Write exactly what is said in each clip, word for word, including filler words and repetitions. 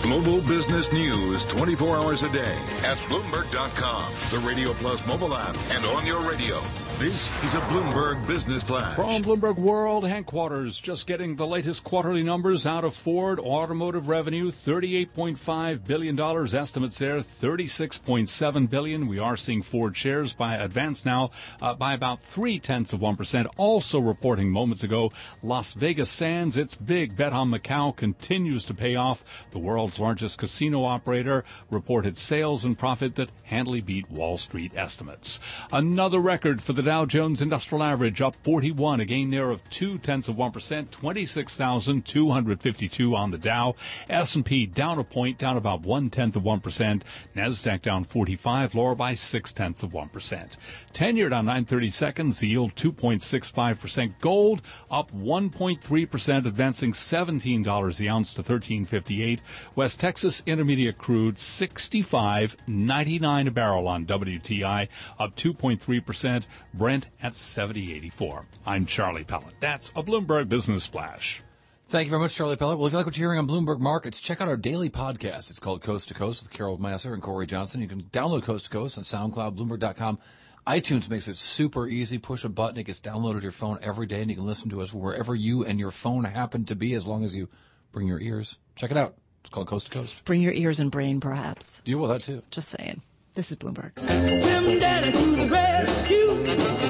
Global business news twenty-four hours a day at Bloomberg dot com, the Radio Plus mobile app, and on your radio. This is a Bloomberg Business Flash. From Bloomberg World Headquarters, just getting the latest quarterly numbers out of Ford. Automotive revenue, thirty-eight point five billion dollars. Estimates there, thirty-six point seven billion dollars. We are seeing Ford shares by advance now uh, by about three-tenths of one percent. Also reporting moments ago, Las Vegas Sands, its big bet on Macau continues to pay off. The world's largest casino operator reported sales and profit that handily beat Wall Street estimates. Another record for the Dow Jones Industrial Average, up forty-one, a gain there of two-tenths of one percent, twenty-six thousand two hundred fifty-two on the Dow. S and P down a point, down about one-tenth of one percent. NASDAQ down forty-five, lower by six-tenths of one percent. ten-year down nine thirty seconds, the yield two point six five percent. Gold up one point three percent, advancing seventeen dollars the ounce to thirteen fifty-eight. West Texas Intermediate crude sixty-five ninety-nine a barrel on W T I, up two point three percent. Brent at seventy eighty-four. I'm Charlie Pellet. That's a Bloomberg Business Flash. Thank you very much, Charlie Pellet. Well, if you like what you're hearing on Bloomberg Markets, check out our daily podcast. It's called Coast to Coast with Carol Massar and Corey Johnson. You can download Coast to Coast on SoundCloud, Bloomberg dot com. iTunes makes it super easy. Push a button. It gets downloaded to your phone every day, and you can listen to us wherever you and your phone happen to be, as long as you bring your ears. Check it out. It's called Coast to Coast. Bring your ears and brain, perhaps. Do you want that, too? Just saying. This is Bloomberg. Jim Danny to the rescue.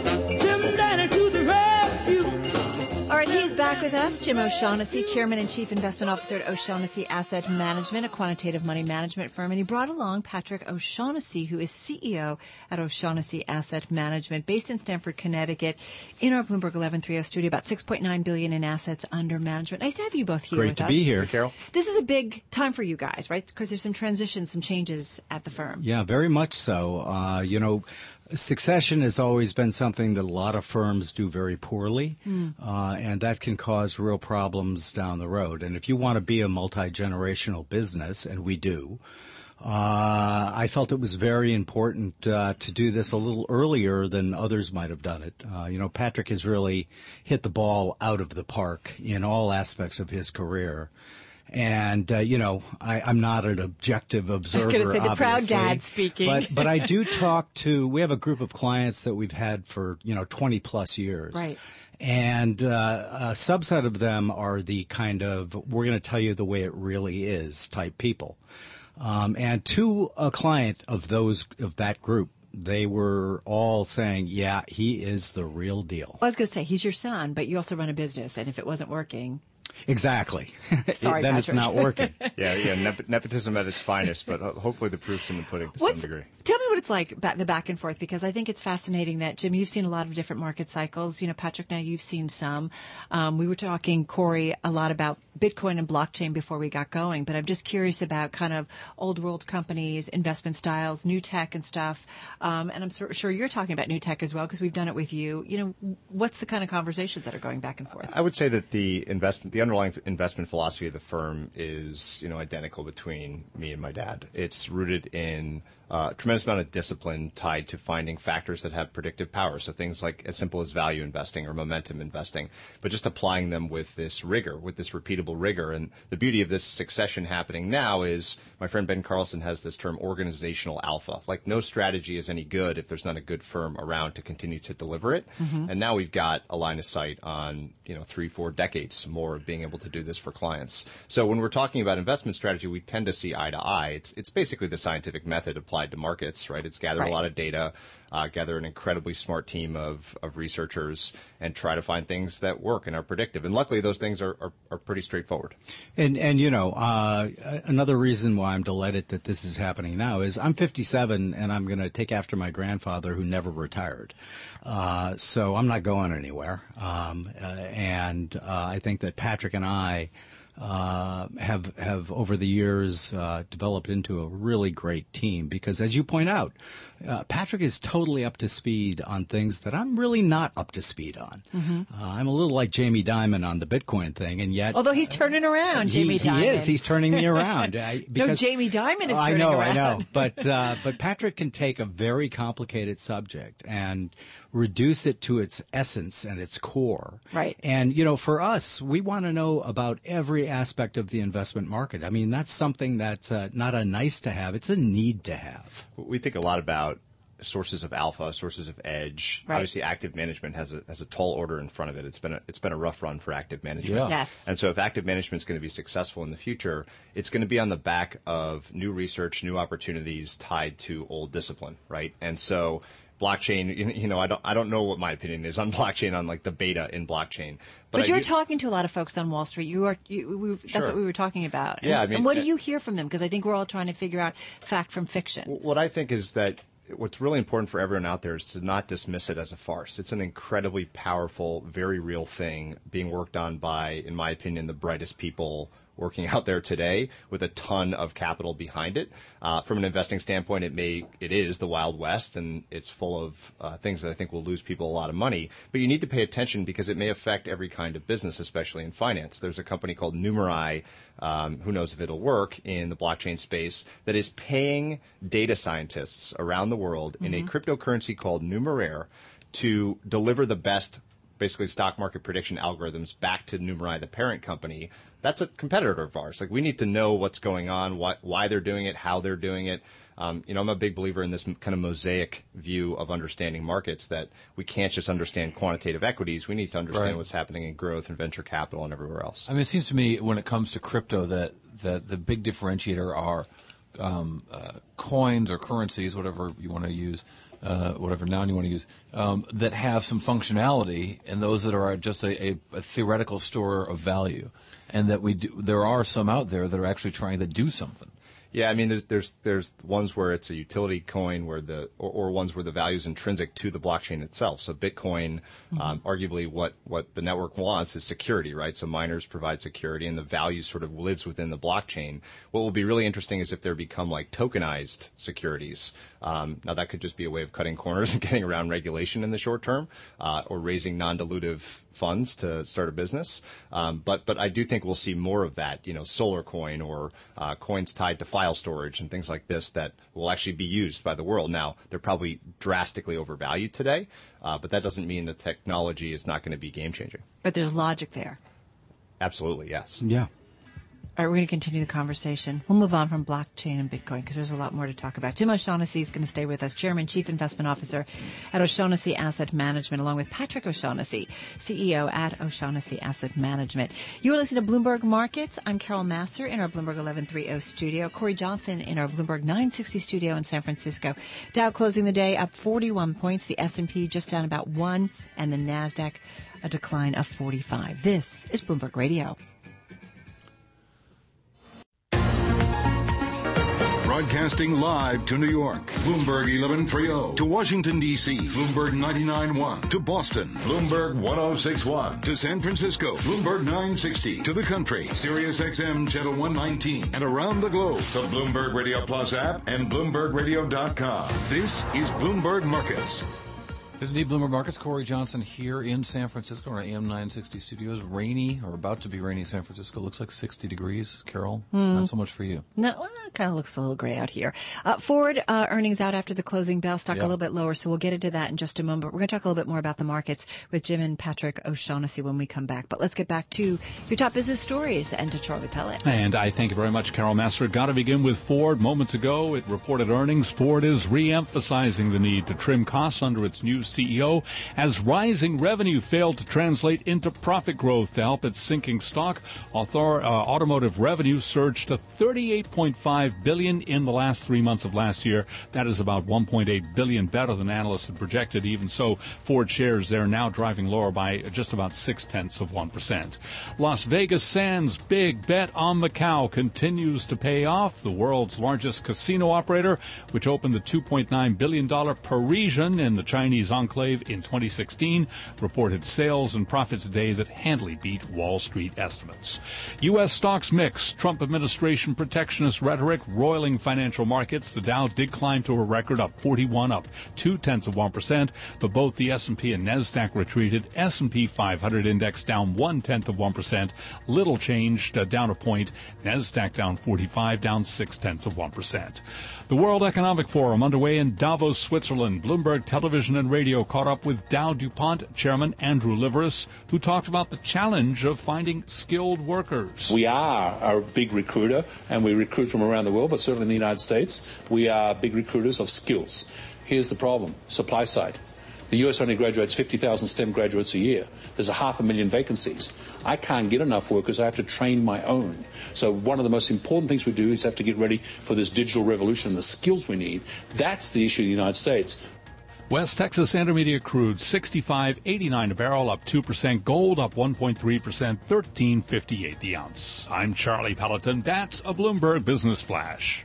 Jim Danny to the rescue. All right, he's back with us. Jim O'Shaughnessy, Chairman and Chief Investment Officer at O'Shaughnessy Asset Management, a quantitative money management firm. And he brought along Patrick O'Shaughnessy, who is C E O at O'Shaughnessy Asset Management, based in Stamford, Connecticut, in our Bloomberg eleven thirty studio, about six point nine billion dollars in assets under management. Nice to have you both here Great with to us. be here, Carol. This is a big time for you guys, right? Because there's some transitions, some changes at the firm. Yeah, very much so. Uh, you know, succession has always been something that a lot of firms do very poorly, mm. uh, and that can cause real problems down the road. And if you want to be a multi-generational business, and we do, uh, I felt it was very important uh, to do this a little earlier than others might have done it. Uh, you know, Patrick has really hit the ball out of the park in all aspects of his career. And, uh, you know, I, I'm not an objective observer, I was going to say, the proud obviously, dad speaking. But, but I do talk to, we have a group of clients that we've had for, you know, twenty plus years. Right. And uh, a subset of them are the kind of, we're going to tell you the way it really is type people. Um, and to a client of those, of that group, they were all saying, yeah, he is the real deal. I was going to say, he's your son, but you also run a business, and if it wasn't working... Exactly. Sorry, then Patrick. It's not working. yeah, yeah, nep- nepotism at its finest, but ho- hopefully the proof's in the pudding to What's, some degree. Tell me what it's like, ba- the back and forth, because I think it's fascinating that, Jim, you've seen a lot of different market cycles. You know, Patrick, now you've seen some. Um, we were talking, Corey, a lot about Bitcoin and blockchain before we got going, but I'm just curious about kind of old world companies, investment styles, new tech and stuff. Um, and I'm sur- sure you're talking about new tech as well, because we've done it with you. You know, what's the kind of conversations that are going back and forth? I would say that the investment, the underlying investment philosophy of the firm is, you know, identical between me and my dad. It's rooted in uh, a tremendous amount of discipline tied to finding factors that have predictive power. So things like as simple as value investing or momentum investing, but just applying them with this rigor, with this repeatable rigor. And the beauty of this succession happening now is my friend Ben Carlson has this term organizational alpha. Like no strategy is any good if there's not a good firm around to continue to deliver it. Mm-hmm. And now we've got a line of sight on, you know, three, four decades more of being able to do this for clients. So when we're talking about investment strategy, we tend to see eye to eye. It's it's basically the scientific method applied to markets, right? It's gather right. a lot of data, uh, gather an incredibly smart team of, of researchers, and try to find things that work and are predictive. And luckily, those things are, are, are pretty straightforward. And, and you know, uh, another reason why I'm delighted that this is happening now is I'm fifty-seven, and I'm going to take after my grandfather who never retired. Uh, so I'm not going anywhere. Um, uh, and uh, I think that Patrick and I uh, have have over the years uh, developed into a really great team because, as you point out, uh, Patrick is totally up to speed on things that I'm really not up to speed on. Mm-hmm. Uh, I'm a little like Jamie Dimon on the Bitcoin thing, and yet although he's turning around, he, Jamie Dimon. He is. He's turning me around. I, because, no, Jamie Dimon is turning I know, around. I know. But uh, but Patrick can take a very complicated subject and reduce it to its essence and its core. Right. And, you know, for us, we want to know about every aspect of the investment market. I mean, that's something that's uh, not a nice to have. It's a need to have. We think a lot about sources of alpha, sources of edge. Right. Obviously, active management has a has a tall order in front of it. It's been a, it's been a rough run for active management. Yeah. Yes. And so if active management is going to be successful in the future, it's going to be on the back of new research, new opportunities tied to old discipline, right? And so blockchain, you you know, I don't I don't know what my opinion is on blockchain, on like the beta in blockchain. But, I you're do- talking to a lot of folks on Wall Street. You are. You, we, that's Sure. what we were talking about. Yeah, And, I mean, and what do uh, you hear from them? Because I think we're all trying to figure out fact from fiction. What I think is that what's really important for everyone out there is to not dismiss it as a farce. It's an incredibly powerful, very real thing being worked on by, in my opinion, the brightest people working out there today with a ton of capital behind it. Uh, from an investing standpoint, it may it is the Wild West, and it's full of uh, things that I think will lose people a lot of money. But you need to pay attention because it may affect every kind of business, especially in finance. There's a company called Numerai, um, who knows if it'll work in the blockchain space, that is paying data scientists around the world mm-hmm. in a cryptocurrency called Numeraire to deliver the best, basically, stock market prediction algorithms back to Numerai, the parent company. That's a competitor of ours. Like, we need to know what's going on, what, why they're doing it, how they're doing it. Um, you know, I'm a big believer in this kind of mosaic view of understanding markets, that we can't just understand quantitative equities. We need to understand Right. what's happening in growth and venture capital and everywhere else. I mean, it seems to me when it comes to crypto that, that the big differentiator are um, uh, coins or currencies, whatever you want to use, uh, whatever noun you want to use, um, that have some functionality, and those that are just a, a, a theoretical store of value. And that we do, there are some out there that are actually trying to do something. Yeah, I mean, there's there's there's ones where it's a utility coin, where the or, or ones where the value is intrinsic to the blockchain itself. So Bitcoin, mm-hmm. um, arguably, what what the network wants is security, right? So miners provide security, and the value sort of lives within the blockchain. What will be really interesting is if there become like tokenized securities. Um, now that could just be a way of cutting corners and getting around regulation in the short term, uh, or raising non-dilutive funds to start a business. Um, but but I do think we'll see more of that. You know, Solar Coin or uh, coins tied to file storage and things like this that will actually be used by the world. Now, they're probably drastically overvalued today, uh, but that doesn't mean the technology is not going to be game-changing. But there's logic there. Absolutely, yes. Yeah. All right, we're going to continue the conversation. We'll move on from blockchain and Bitcoin because there's a lot more to talk about. Jim O'Shaughnessy is going to stay with us, Chairman, Chief Investment Officer at O'Shaughnessy Asset Management, along with Patrick O'Shaughnessy, C E O at O'Shaughnessy Asset Management. You are listening to Bloomberg Markets. I'm Carol Masser in our Bloomberg eleven thirty studio, Corey Johnson in our Bloomberg nine sixty studio in San Francisco. Dow closing the day up forty-one points, the S and P just down about one, and the NASDAQ a decline of forty-five. This is Bloomberg Radio. Broadcasting live to New York, Bloomberg eleven thirty. To Washington, D C, Bloomberg ninety-nine point one. To Boston, Bloomberg ten sixty-one. To San Francisco, Bloomberg nine sixty. To the country, Sirius X M Channel one nineteen. And around the globe, the Bloomberg Radio Plus app and Bloomberg Radio dot com. This is Bloomberg Markets. This is indeed Bloomberg Markets. Corey Johnson here in San Francisco, our A M nine sixty studios. Rainy, or about to be rainy San Francisco. Looks like sixty degrees. Carol, mm. not so much for you. No, well, it kind of looks a little gray out here. Uh, Ford uh, earnings out after the closing bell, stock Yep. a little bit lower, so we'll get into that in just a moment. But we're going to talk a little bit more about the markets with Jim and Patrick O'Shaughnessy when we come back. But let's get back to your top business stories and to Charlie Pellet. And I thank you very much, Carol Masser. Got to begin with Ford. Moments ago, it reported earnings. Ford is re-emphasizing the need to trim costs under its new C E O as rising revenue failed to translate into profit growth to help its sinking stock. Author, uh, automotive revenue surged to thirty-eight point five billion dollars in the last three months of last year. That is about one point eight billion dollars better than analysts had projected. Even so, Ford shares there now driving lower by just about six-tenths of one percent. Las Vegas Sands' big bet on Macau continues to pay off. The world's largest casino operator, which opened the two point nine billion dollars Parisian in the Chinese enclave in twenty sixteen, reported sales and profit today that handily beat Wall Street estimates. U S stocks mix. Trump administration protectionist rhetoric roiling financial markets. The Dow did climb to a record up forty-one, up two-tenths of one percent, but both the S and P and NASDAQ retreated. S and P five hundred index down one-tenth of one percent. Little changed, uh, down a point. NASDAQ down forty-five, down six-tenths of one percent. The World Economic Forum underway in Davos, Switzerland. Bloomberg Television and Radio Radio caught up with Dow DuPont Chairman Andrew Liveris, who talked about the challenge of finding skilled workers. We are a big recruiter, and we recruit from around the world, but certainly in the United States, we are big recruiters of skills. Here's the problem, supply side. The U S only graduates fifty thousand STEM graduates a year. There's a half a million vacancies. I can't get enough workers. I have to train my own. So one of the most important things we do is have to get ready for this digital revolution, the skills we need. That's the issue in the United States. West Texas Intermediate crude, sixty-five eighty-nine a barrel, up two percent. Gold up one point three percent, thirteen fifty-eight the ounce. I'm Charlie Pelleton. That's a Bloomberg Business Flash.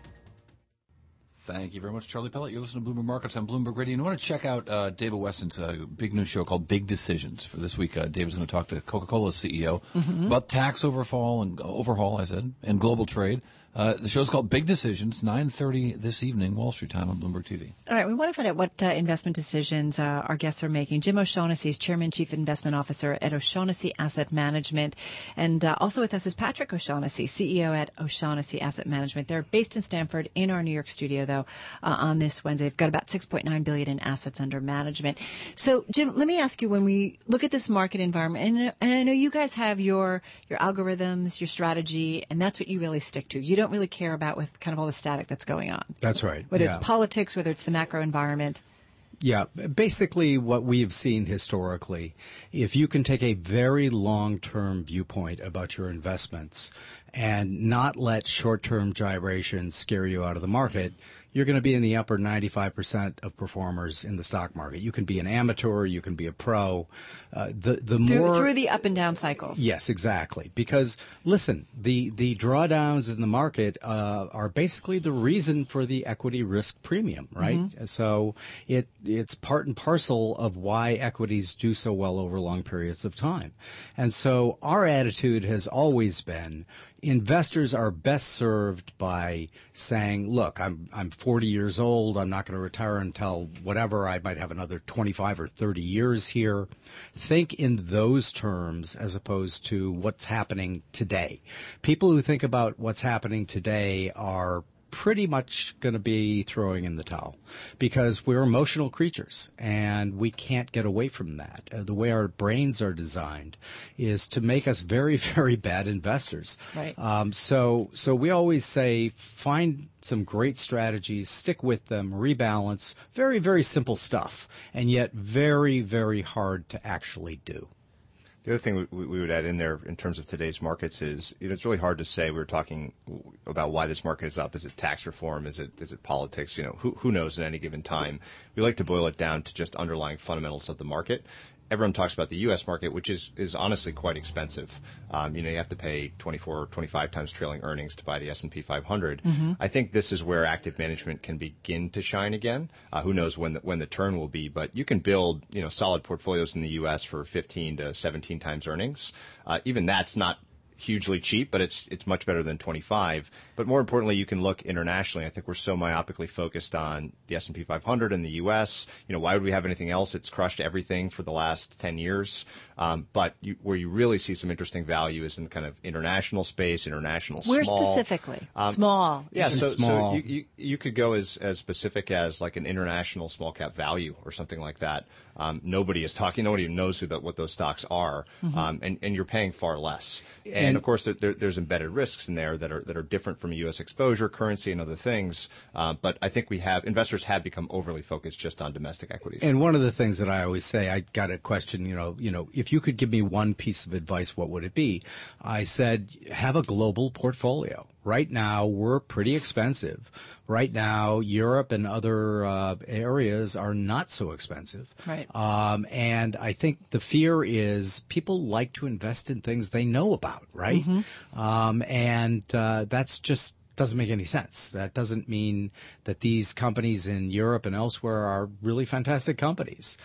Thank you very much, Charlie Pellet. You're listening to Bloomberg Markets on Bloomberg Radio. And you want to check out uh, David Weston's uh, big new show called Big Decisions. For this week, uh, David's going to talk to Coca-Cola's C E O mm-hmm. about tax overfall and overhaul, I said, and global trade. Uh, the show's called Big Decisions, nine thirty this evening, Wall Street time on Bloomberg T V. All right, we want to find out what uh, investment decisions uh, our guests are making. Jim O'Shaughnessy is Chairman Chief Investment Officer at O'Shaughnessy Asset Management. And uh, also with us is Patrick O'Shaughnessy, C E O at O'Shaughnessy Asset Management. They're based in Stamford, in our New York studio, though, uh, on this Wednesday. They've got about six point nine billion dollars in assets under management. So, Jim, let me ask you, when we look at this market environment, and, and I know you guys have your, your algorithms, your strategy, and that's what you really stick to. You don't really care about with kind of all the static that's going on. That's right. Whether yeah. it's politics, whether it's the macro environment. Yeah, basically what we've seen historically, if you can take a very long-term viewpoint about your investments and not let short-term gyrations scare you out of the market, you're going to be in the upper ninety-five percent of performers in the stock market. You can be an amateur, you can be a pro. Uh, the the through, more through the up and down cycles. Yes, exactly. Because listen, the the drawdowns in the market uh, are basically the reason for the equity risk premium, right? Mm-hmm. So it it's part and parcel of why equities do so well over long periods of time. And so our attitude has always been, investors are best served by saying, look, I'm I'm forty years old. I'm not going to retire until whatever. I might have another twenty-five or thirty years here. Think in those terms as opposed to what's happening today. People who think about what's happening today are pretty much going to be throwing in the towel because we're emotional creatures and we can't get away from that. Uh, the way our brains are designed is to make us very, very bad investors. Right. Um, so, so we always say find some great strategies, stick with them, rebalance. Very, very simple stuff, and yet very, very hard to actually do. The other thing we, we would add in there in terms of today's markets is, you know, it's really hard to say. We were talking about why this market is up. Is it tax reform? Is it is it politics? You know, who who knows at any given time? We like to boil it down to just underlying fundamentals of the market. Everyone talks about the U S market, which is, is honestly quite expensive. Um, you know, you have to pay twenty-four, twenty-five times trailing earnings to buy the S and P five hundred. Mm-hmm. I think this is where active management can begin to shine again. Uh, who knows when the, when the turn will be, but you can build, you know, solid portfolios in the U S for fifteen to seventeen times earnings. Uh, even that's not hugely cheap, but it's it's much better than twenty-five. But more importantly, you can look internationally. I think we're so myopically focused on the S and P five hundred in the U S. You know, why would we have anything else? It's crushed everything for the last ten years. Um, but you, where you really see some interesting value is in the kind of international space, international Where small. Where specifically? Um, small. Yeah, so, small. so you, you, you could go as, as specific as like an international small cap value or something like that. Um, nobody is talking. Nobody knows who the, what those stocks are, mm-hmm. um, and, and you're paying far less. And, and of course, there, there's embedded risks in there that are that are different from U S exposure, currency, and other things. Uh, but I think we have investors have become overly focused just on domestic equities. And one of the things that I always say, I got a question. You know, you know, if you could give me one piece of advice, what would it be? I said, have a global portfolio. Right now, we're pretty expensive. Right now, Europe and other uh, areas are not so expensive. Right. Um, and I think the fear is people like to invest in things they know about, right? Mm-hmm. Um, and uh, that's just doesn't make any sense. That doesn't mean that these companies in Europe and elsewhere are really fantastic companies.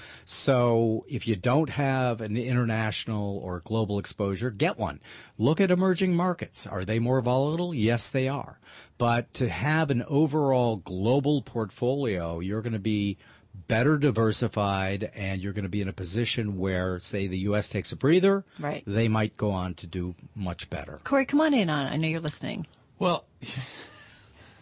So if you don't have an international or global exposure, get one. Look at emerging markets. Are they more volatile? Yes, they are. But to have an overall global portfolio, you're going to be better diversified, and you're going to be in a position where, say, the U S takes a breather. Right. They might go on to do much better. Corey, come on in on. I know you're listening. Well,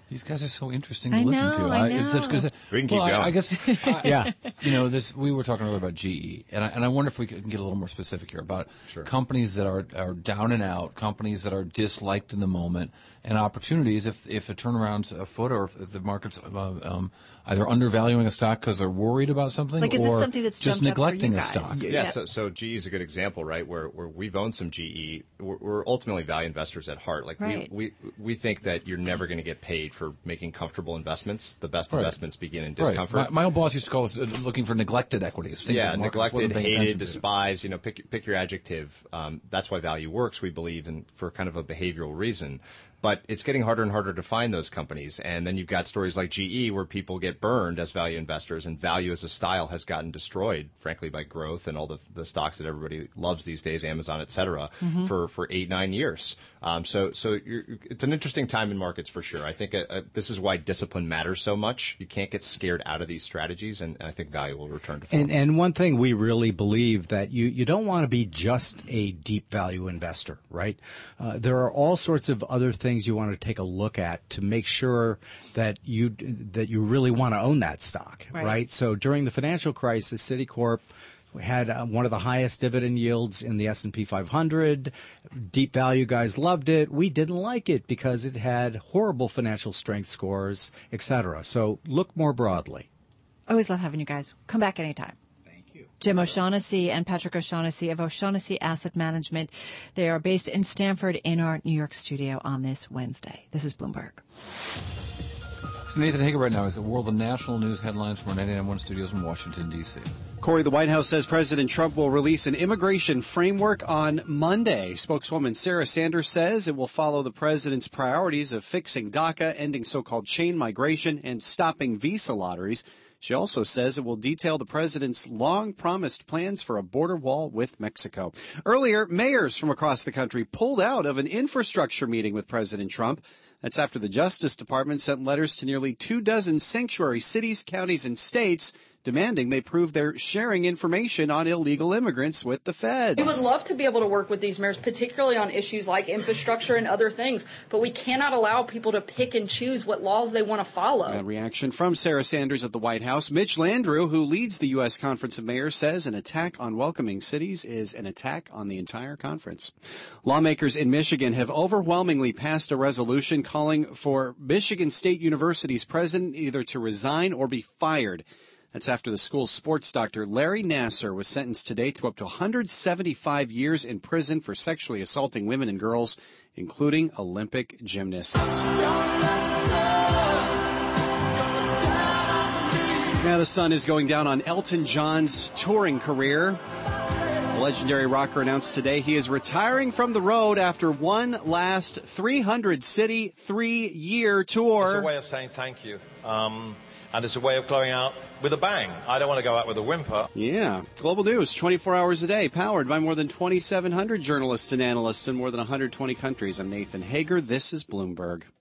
These guys are so interesting to I listen know, to. I It's such good. We can keep well, I, going. I guess. I, Yeah. You know, this. We were talking earlier about G E, and I, and I wonder if we can get a little more specific here about Sure. companies that are, are down and out, companies that are disliked in the moment, and opportunities if if a turnaround's afoot or if the market's uh, um, either undervaluing a stock because they're worried about something, Like, is this or something that's just jumped up for neglecting you a guys? stock. Yeah, Yeah. so, so G E is a good example, right? Where where we've owned some G E. We're, we're ultimately value investors at heart. Like Right. we, we we think that you're never going to get paid for making comfortable investments. The best Right. investments begin in Right. discomfort. My, my old boss used to call us uh, looking for neglected equities. Things Yeah, that markets neglected, wasn't paying hated, attention to. despised. You know, pick pick your adjective. Um, that's why value works. We believe in for kind of a behavioral reason. But it's getting harder and harder to find those companies. And then you've got stories like G E where people get burned as value investors, and value as a style has gotten destroyed, frankly, by growth and all the, the stocks that everybody loves these days, Amazon, et cetera, Mm-hmm. for, for eight, nine years. Um, so so you're, it's an interesting time in markets for sure. I think uh, uh, this is why discipline matters so much. You can't get scared out of these strategies, and I think value will return to form. And and one thing we really believe that you, you don't want to be just a deep value investor, right? Uh, there are all sorts of other things you want to take a look at to make sure that you that you really want to own that stock, Right. right? So during the financial crisis, Citicorp had uh, one of the highest dividend yields in the S and P five hundred. Deep value guys loved it. We didn't like it because it had horrible financial strength scores, et cetera. So look more broadly. Always love having you guys. Come back anytime. Jim O'Shaughnessy and Patrick O'Shaughnessy of O'Shaughnessy Asset Management. They are based in Stamford in our New York studio on this Wednesday. This is Bloomberg. So Nathan Hager right now is the world of national news headlines from our ninety-nine point one studios in Washington, D C. Corey, the White House says President Trump will release an immigration framework on Monday. Spokeswoman Sarah Sanders says it will follow the president's priorities of fixing DACA, ending so-called chain migration, and stopping visa lotteries. She also says it will detail the president's long-promised plans for a border wall with Mexico. Earlier, mayors from across the country pulled out of an infrastructure meeting with President Trump. That's after the Justice Department sent letters to nearly two dozen sanctuary cities, counties, and states demanding they prove they're sharing information on illegal immigrants with the feds. We would love to be able to work with these mayors, particularly on issues like infrastructure and other things, but we cannot allow people to pick and choose what laws they want to follow. A reaction from Sarah Sanders at the White House. Mitch Landrieu, who leads the U S Conference of Mayors, says an attack on welcoming cities is an attack on the entire conference. Lawmakers in Michigan have overwhelmingly passed a resolution calling for Michigan State University's president either to resign or be fired. That's after the school's sports doctor, Larry Nassar, was sentenced today to up to one hundred seventy-five years in prison for sexually assaulting women and girls, including Olympic gymnasts. Now the sun is going down on Elton John's touring career. The legendary rocker announced today he is retiring from the road after one last three hundred city, three-year tour. It's a way of saying thank you. Um, and it's a way of going out with a bang. I don't want to go out with a whimper. Yeah. Global News, twenty-four hours a day, powered by more than twenty-seven hundred journalists and analysts in more than one hundred twenty countries. I'm Nathan Hager. This is Bloomberg.